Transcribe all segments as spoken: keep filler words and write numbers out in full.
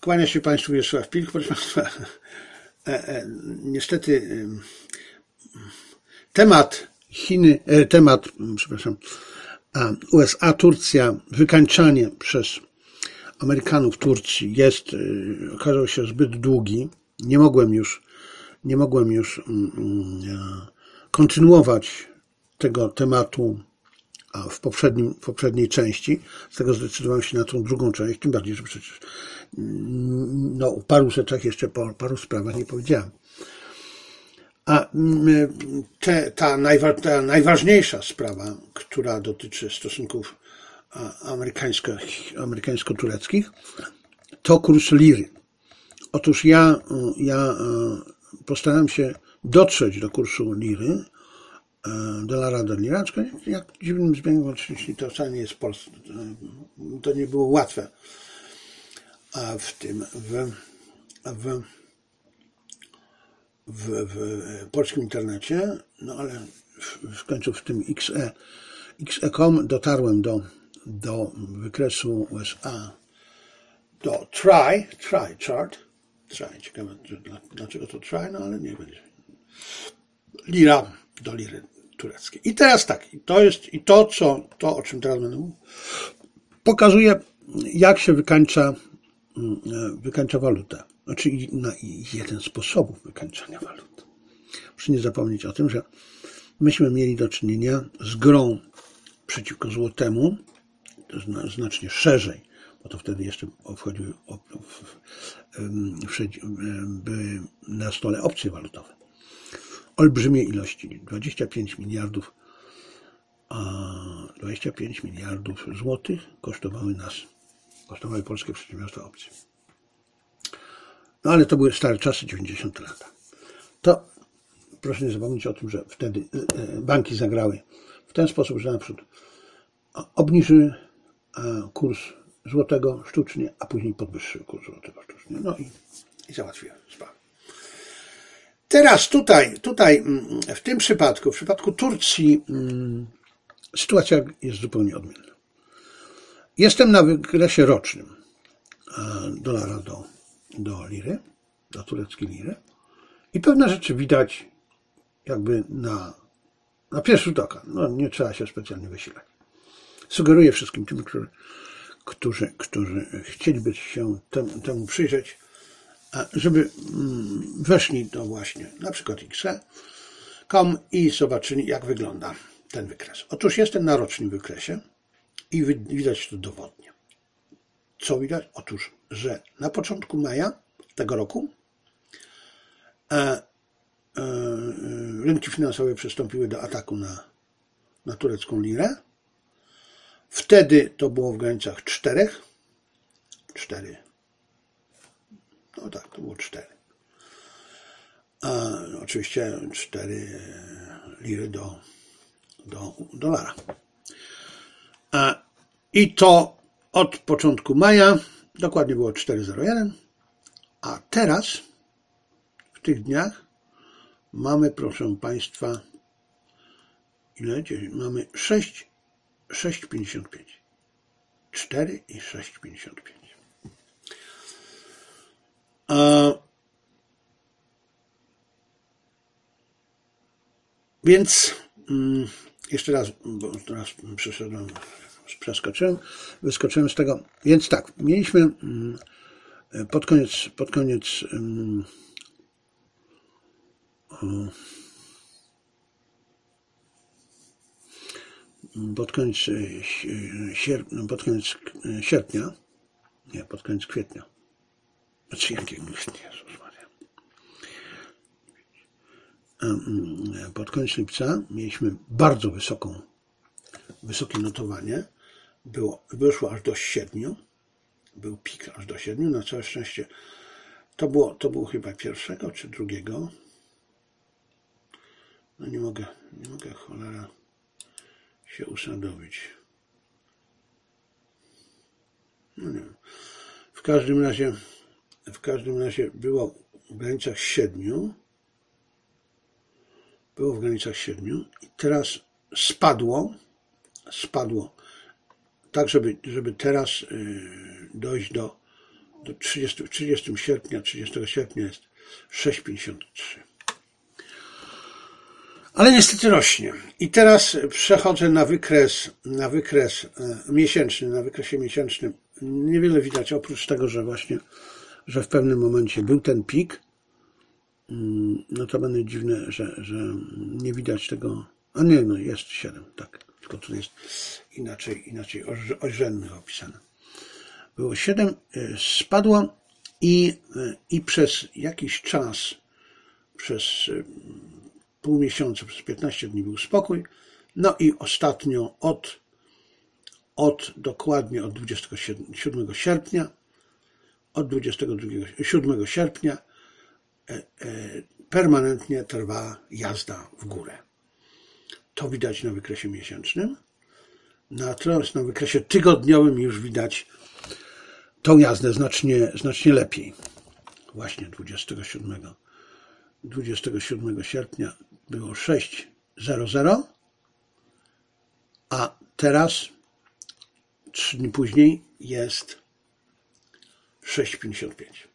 Kłania się Państwu Wiesław Pilch. Proszę Państwa, e, e, niestety e, temat Chiny, e, temat, przepraszam, U S A, Turcja, wykańczanie przez Amerykanów Turcji jest, e, okazał się zbyt długi. Nie mogłem już, nie mogłem już e, kontynuować tego tematu w, poprzednim, w poprzedniej części. Z tego zdecydowałem się na tą drugą część, tym bardziej, że przecież no, o paru rzeczach jeszcze po paru sprawach nie powiedziałem. A te, ta, najwa, ta najważniejsza sprawa, która dotyczy stosunków amerykańsko, amerykańsko-tureckich, to kurs liry. Otóż ja, ja postarałem się dotrzeć do kursu liry, dolara do lira, jak dziwnym zbiegiem oczywiście to wcale nie jest w Polsce, to nie było łatwe w tym, w, w, w, w polskim internecie, no ale w, w końcu w tym X E, X E kropka com dotarłem do, do wykresu U S A, do try, try chart, try, ciekawe dlaczego to try, no ale niech będzie. Lira do liry tureckiej. I teraz tak, i to jest, i to, co, to, o czym teraz będę mówił, pokazuje, jak się wykańcza, wykańcza walutę. Znaczy, na jeden z sposobów wykańczania walut. Proszę nie zapomnieć o tym, że myśmy mieli do czynienia z grą przeciwko złotemu, to znacznie szerzej, bo to wtedy jeszcze wchodziły, były na stole opcje walutowe. Olbrzymie ilości, dwadzieścia pięć miliardów, dwadzieścia pięć miliardów złotych kosztowały nas, kosztowały polskie przedsiębiorstwa opcje. No ale to były stare czasy, dziewięćdziesiąte lata. To proszę nie zapomnieć o tym, że wtedy banki zagrały w ten sposób, że na przykład obniżyły kurs złotego sztucznie, a później podwyższyły kurs złotego sztucznie. No i, i załatwiły sprawę. Teraz tutaj, tutaj w tym przypadku, w przypadku Turcji sytuacja jest zupełnie odmienna. Jestem na wykresie rocznym dolara do, do liry, do tureckiej liry i pewne rzeczy widać jakby na, na pierwszy rzut oka. No, nie trzeba się specjalnie wysilać. Sugeruję wszystkim tym, którzy, którzy, którzy chcieliby się temu, temu przyjrzeć, żeby weszli do właśnie na przykład X E kropka com i zobaczyli, jak wygląda ten wykres. Otóż jestem na rocznym wykresie i widać to dowodnie. Co widać? Otóż, że na początku maja tego roku e, e, rynki finansowe przystąpiły do ataku na, na turecką lirę. Wtedy to było w granicach czterech. cztery. No tak, to było cztery. A oczywiście cztery liry do, do dolara. A, I to od początku maja dokładnie było cztery zero jeden, a teraz w tych dniach mamy, proszę Państwa, ile? Mamy sześć pięćdziesiąt pięć. cztery i sześć pięćdziesiąt pięć. A więc mm, jeszcze raz, bo teraz przeszedłem, przeskoczyłem, wyskoczyłem z tego. Więc tak, mieliśmy mm, pod koniec, pod koniec mm, o, pod koniec, sierp, pod koniec sierpnia, nie, pod koniec kwietnia. Znaczy, jakiego Jezus Maria. Pod koniec lipca mieliśmy bardzo wysoką, wysokie notowanie. Było, wyszło aż do siedmiu. Był pik aż do siedmiu. Na całe szczęście to było, to było chyba pierwszego czy drugiego. No nie mogę, nie mogę cholera się usadowić. No nie wiem. W każdym razie W każdym razie było w granicach siedmiu. Było w granicach siedmiu i teraz spadło, spadło tak, żeby, żeby teraz dojść do do trzydziestego, trzydziestego sierpnia, trzydziestego sierpnia jest sześć pięćdziesiąt trzy. Ale niestety rośnie. I teraz przechodzę na wykres, na wykres miesięczny. Na wykresie miesięcznym niewiele widać, oprócz tego, że właśnie, że w pewnym momencie był ten pik. No to będzie dziwne, że, że nie widać tego. A nie, no jest siedem, tak. Tylko tu jest inaczej, inaczej orzędnych opisane. Było siedem, spadło i, i przez jakiś czas, przez pół miesiąca, przez piętnaście dni był spokój. No i ostatnio od, od dokładnie od dwudziestego siódmego sierpnia, od dwudziestego siódmego sierpnia permanentnie trwa jazda w górę. To widać na wykresie miesięcznym. Natomiast na wykresie tygodniowym już widać tą jazdę znacznie, znacznie lepiej. Właśnie dwudziestego siódmego sierpnia było sześć zero zero, a teraz trzy dni później jest sześć pięćdziesiąt pięć.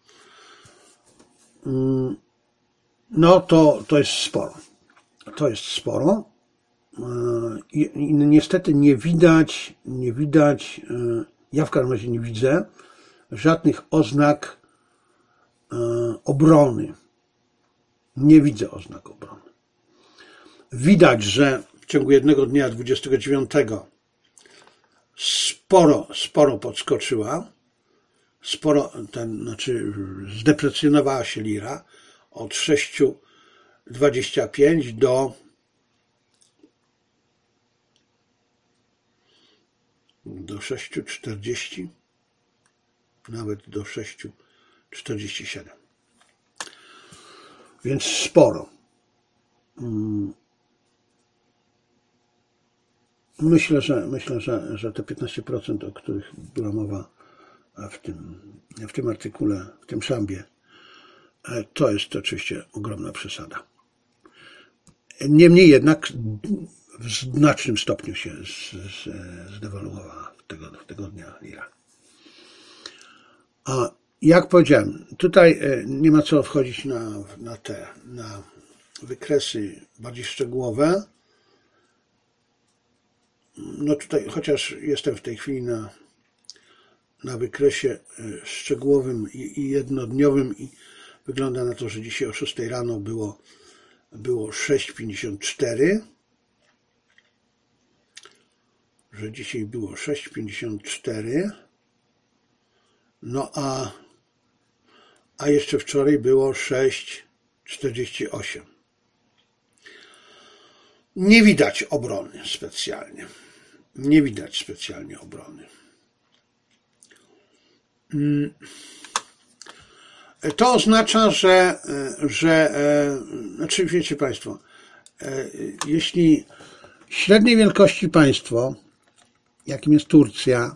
No to, to jest sporo. To jest sporo. I, i niestety nie widać, nie widać, ja w każdym razie nie widzę żadnych oznak obrony. Nie widzę oznak obrony. Widać, że w ciągu jednego dnia, dwudziestego dziewiątego, sporo, sporo podskoczyła. Sporo, ten, znaczy zdeprecjonowała się lira od sześć przecinek dwadzieścia pięć do do sześć przecinek czterdzieści, nawet do sześć przecinek czterdzieści siedem. Więc sporo. Myślę, że myślę, że, że te piętnaście procent, o których była mowa w tym, w tym artykule, w tym szambie, to jest oczywiście ogromna przesada. Niemniej jednak w znacznym stopniu się zdewaluowała tego, tego dnia lira. A jak powiedziałem, tutaj nie ma co wchodzić na, na te na wykresy bardziej szczegółowe. No tutaj, chociaż jestem w tej chwili na, na wykresie szczegółowym i, i jednodniowym i wygląda na to, że dzisiaj o szóstej rano było, było sześć pięćdziesiąt cztery. Że dzisiaj było sześć pięćdziesiąt cztery. No a, a jeszcze wczoraj było sześć czterdzieści osiem. Nie widać obrony specjalnie. Nie widać specjalnie obrony. To oznacza, że, że znaczy wiecie Państwo, jeśli średniej wielkości państwo, jakim jest Turcja,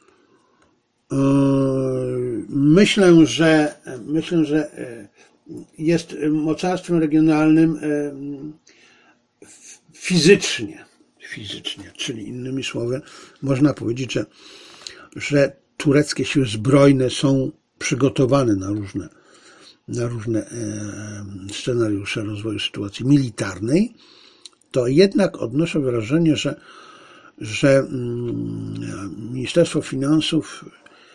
myślę, że myślę, że jest mocarstwem regionalnym fizycznie, fizycznie, czyli innymi słowy, można powiedzieć, że, że tureckie siły zbrojne są przygotowane na różne, na różne scenariusze rozwoju sytuacji militarnej, to jednak odnoszę wrażenie, że, że Ministerstwo Finansów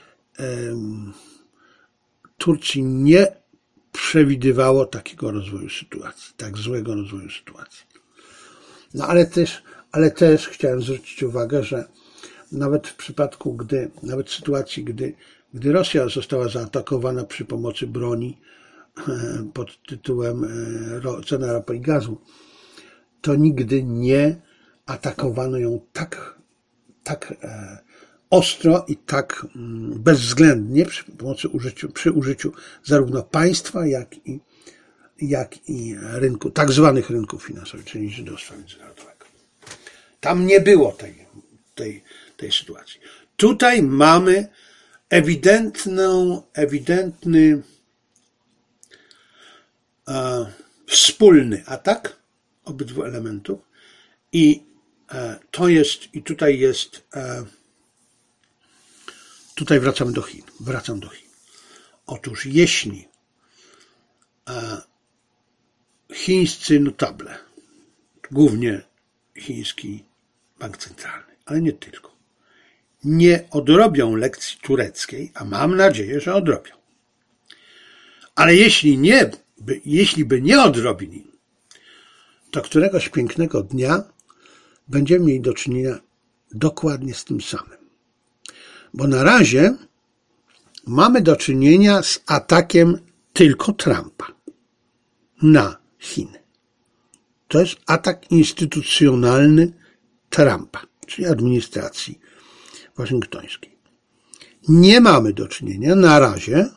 Turcji nie przewidywało takiego rozwoju sytuacji, tak złego rozwoju sytuacji. No ale też, ale też chciałem zwrócić uwagę, że nawet w przypadku, gdy, nawet w sytuacji, gdy, gdy Rosja została zaatakowana przy pomocy broni pod tytułem cena ropy i gazu, to nigdy nie atakowano ją tak, tak ostro i tak bezwzględnie przy pomocy użyciu, przy użyciu zarówno państwa, jak i, jak i rynku, tak zwanych rynków finansowych, czyli żydostwa międzynarodowego. Tam nie było tej, tej, tej sytuacji. Tutaj mamy ewidentną, ewidentny e, wspólny atak obydwu elementów i e, to jest, i tutaj jest e, tutaj wracamy do Chin. Wracam do Chin. Otóż jeśli e, chińscy notable, głównie chiński bank centralny, ale nie tylko, nie odrobią lekcji tureckiej, a mam nadzieję, że odrobią. Ale jeśli nie, by, jeśli by nie odrobili, to któregoś pięknego dnia będziemy mieli do czynienia dokładnie z tym samym. Bo na razie mamy do czynienia z atakiem tylko Trumpa na Chiny. To jest atak instytucjonalny Trumpa, czyli administracji waszyngtońskiej. Nie mamy do czynienia na razie,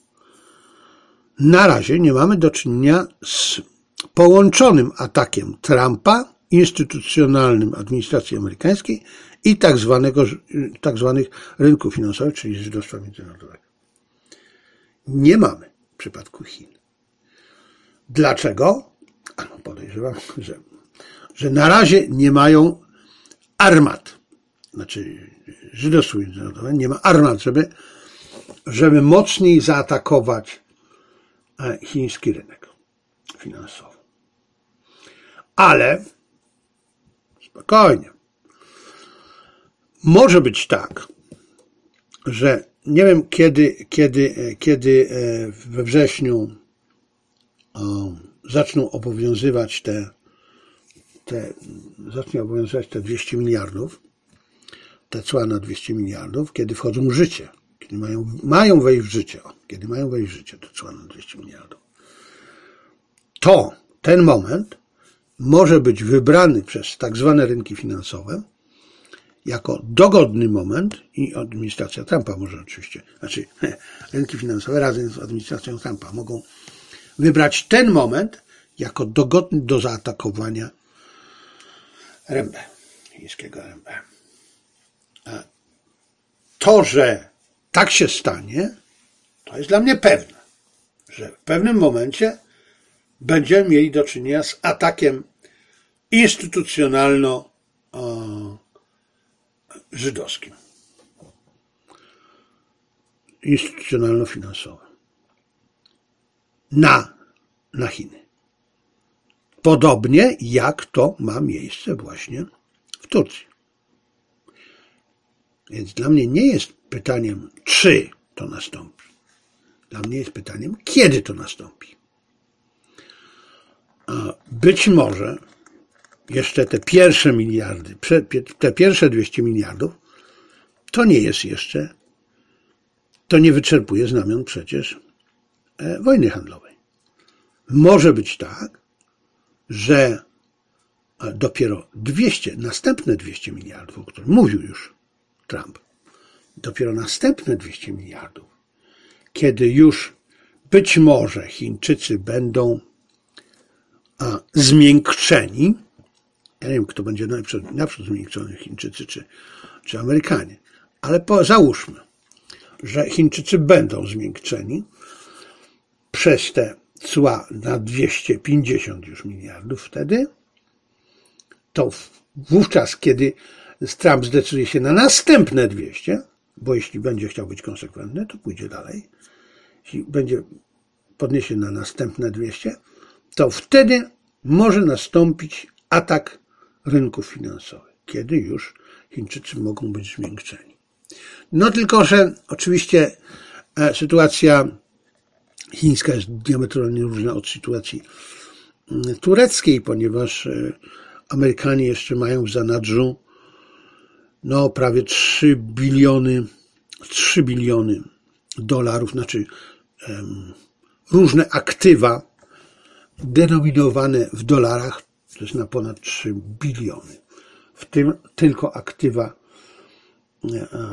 na razie nie mamy do czynienia z połączonym atakiem Trumpa, instytucjonalnym administracji amerykańskiej i tak zwanego, tak zwanych rynków finansowych, czyli żydostwa międzynarodowego. Nie mamy w przypadku Chin. Dlaczego? A no podejrzewam, że, że na razie nie mają armat. Znaczy żydostwo międzynarodowe nie ma armat, żeby, żeby mocniej zaatakować chiński rynek finansowy. Ale spokojnie. Może być tak, że nie wiem kiedy, kiedy, kiedy we wrześniu zaczną obowiązywać te, te zacznie obowiązywać te dwieście miliardów, te cła na dwieście miliardów, kiedy wchodzą w życie, kiedy mają, mają wejść w życie, kiedy mają wejść w życie te cła na dwieście miliardów. To ten moment może być wybrany przez tak zwane rynki finansowe jako dogodny moment i administracja Trumpa może oczywiście, znaczy rynki finansowe razem z administracją Trumpa mogą wybrać ten moment jako dogodny do zaatakowania R M B, chińskiego R M B. To, że tak się stanie, to jest dla mnie pewne, że w pewnym momencie będziemy mieli do czynienia z atakiem instytucjonalno-żydowskim, instytucjonalno-finansowym na, na Chiny. Podobnie jak to ma miejsce właśnie w Turcji. Więc dla mnie nie jest pytaniem, czy to nastąpi. Dla mnie jest pytaniem, kiedy to nastąpi. Być może jeszcze te pierwsze miliardy, te pierwsze dwieście miliardów, to nie jest jeszcze, to nie wyczerpuje znamion przecież wojny handlowej. Może być tak, że dopiero dwieście, następne dwieście miliardów, o którym mówił już Trump, dopiero następne dwieście miliardów, kiedy już być może Chińczycy będą a, zmiękczeni, ja nie wiem, kto będzie najpierw, najpierw zmiękczony, Chińczycy czy, czy Amerykanie, ale po, załóżmy, że Chińczycy będą zmiękczeni przez te cła na dwieście pięćdziesiąt już miliardów wtedy, to wówczas, kiedy Trump zdecyduje się na następne dwieście, bo jeśli będzie chciał być konsekwentny, to pójdzie dalej. Jeśli będzie podniesie na następne dwieście, to wtedy może nastąpić atak rynków finansowych, kiedy już Chińczycy mogą być zmiękczeni. No tylko, że oczywiście sytuacja chińska jest diametralnie różna od sytuacji tureckiej, ponieważ Amerykanie jeszcze mają w zanadrzu no prawie trzy biliony, trzy biliony dolarów, znaczy um, różne aktywa denominowane w dolarach, to jest na ponad trzy biliony. W tym tylko aktywa e, e,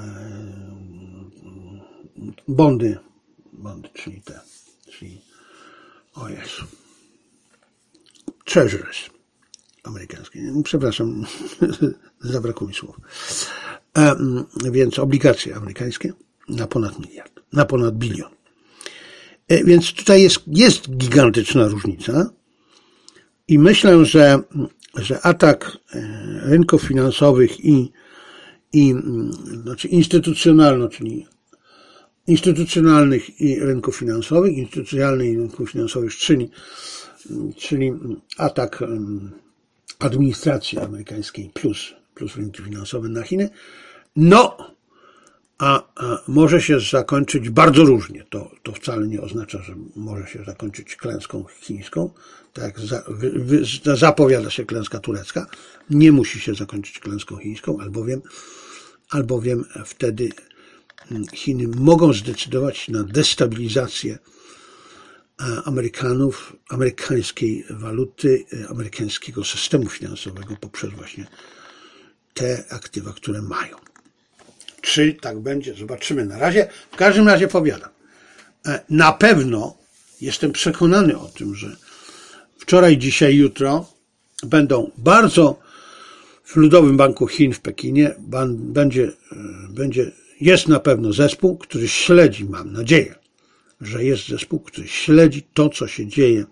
bondy, bondy, czyli te, czyli o Jezu, treasuries amerykańskie. Przepraszam, zabrakło mi słów. E, więc obligacje amerykańskie na ponad miliard, na ponad bilion. E, więc tutaj jest, jest gigantyczna różnica i myślę, że, że atak rynków finansowych i, i znaczy instytucjonalno, czyli instytucjonalnych i rynków finansowych, instytucjonalnych i rynków finansowych, czyli, czyli atak administracji amerykańskiej plus, plus rynki finansowe na Chiny. No, a, a może się zakończyć bardzo różnie. To, to wcale nie oznacza, że może się zakończyć klęską chińską, tak jak za, wy, wy, zapowiada się klęska turecka. Nie musi się zakończyć klęską chińską, albowiem, albowiem wtedy Chiny mogą zdecydować na destabilizację Amerykanów, amerykańskiej waluty, amerykańskiego systemu finansowego poprzez właśnie te aktywa, które mają. Czy tak będzie? Zobaczymy na razie. W każdym razie powiadam. Na pewno jestem przekonany o tym, że wczoraj, dzisiaj, jutro będą bardzo w Ludowym Banku Chin w Pekinie będzie, będzie, jest na pewno zespół, który śledzi, mam nadzieję, że jest zespół, który śledzi to, co się dzieje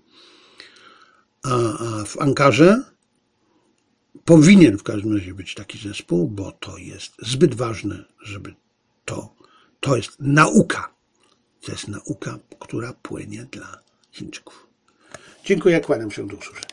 w Ankarze. Powinien w każdym razie być taki zespół, bo to jest zbyt ważne, żeby to, to jest nauka. To jest nauka, która płynie dla Chińczyków. Dziękuję, kłaniam się do usłyszenia.